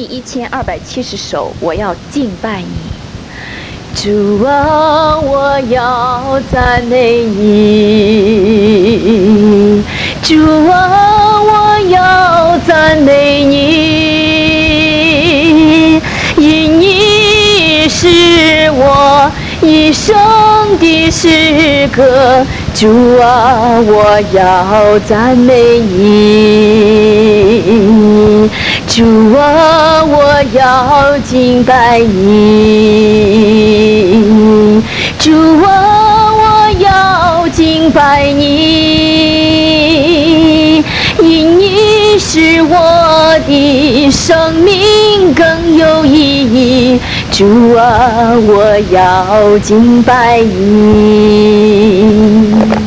第1270首，我要敬拜你。主啊，我要赞美你。主啊，我要赞美你，因你是我一生的诗歌。主啊，我要赞美你。主啊，我要敬拜你。主啊，我要敬拜你，因你使我的生命更有意义。主啊，我要敬拜你。